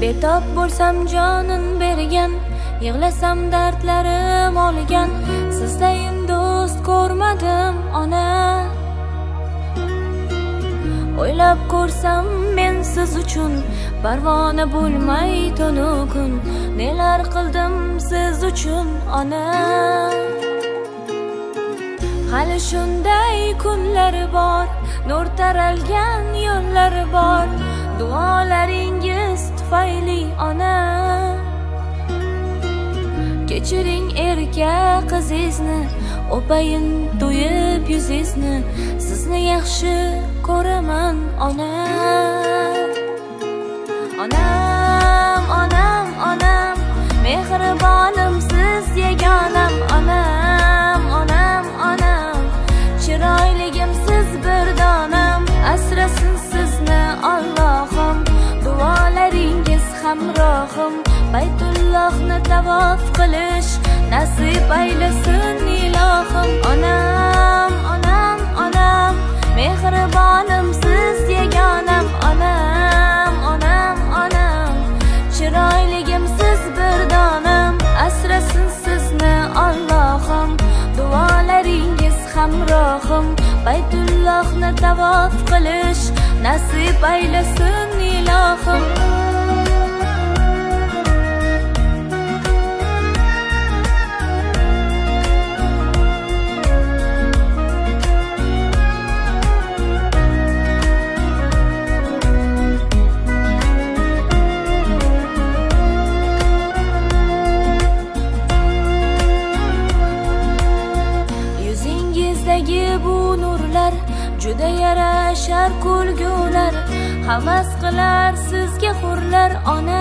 betob bo'lsam jonin bergan, yig'lasam dardlarim olgan, sizdayin do'st ko'rmadim ona. O'ylab ko'rsam men siz uchun parvona bo'lmay tunu kun, nelar qildim siz uchun ona. Hali shunday kunlari bor, nur taralgan yo'llari bor, duolaringiz tufayli ona. Kechiring erka qizingizni, o'payin to'yib yuzingizni, sizni yaxshi ko'raman ona. Onam, onam, onam, mehribonim siz yegonam. Onam, onam, onam, chiroyligim siz bir donam. Asrasin sizni Allohim, duolaringiz hamrohim. Baytullohni tavof qilish nasib aylasin ilohim. Onam, onam, onam, mehribonim siz yegonam. Onam, onam, onam, chiroyligim siz bir donam. Asrasin sizni Allohim, duolaringiz hamrohim. Baytullohni tavof qilish nasib aylasin ilohim. Bu nurlar juda yarashar kulgular, havas qilar sizga hurlar ona.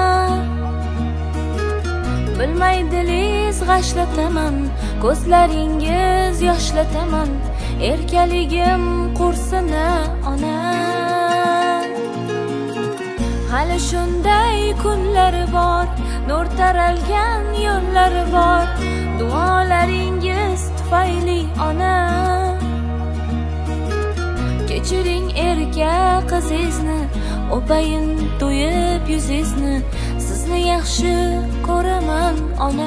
Bilmay dilingiz g'ashlataman, ko'zlaringiz yoshlataman, erkaligim qursini ona. Hali shunday kunlari bor, nur taralgan yo'llari bor, duolaringiz tufayli ona. Kechiring erka qizingizni, o'payin to'yib yuzingizni, sizni yaxshi ko'raman ona.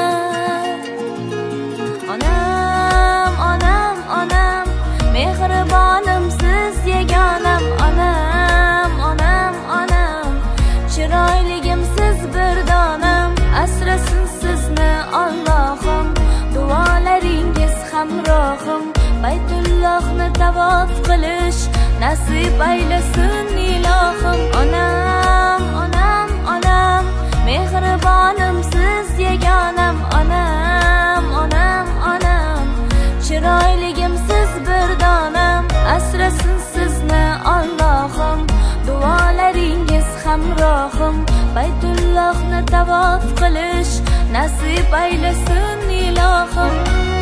Onam, onam, onam, mehribonim siz yegonam. Onam, onam, onam, chiroyligim siz bir donam. Asrasin sizni Allohim, duolaringiz hamrohim. Baytullohni tavof qilish nasib aylasin ilohim. Onam, onam, onam, mehribonim siz yegonam. Onam, onam, onam, chiroyligim siz bir donam. Asrasin sizni Allohim, duolaringiz hamrohim. Baytullohni tavof qilish nasib aylasin ilohim.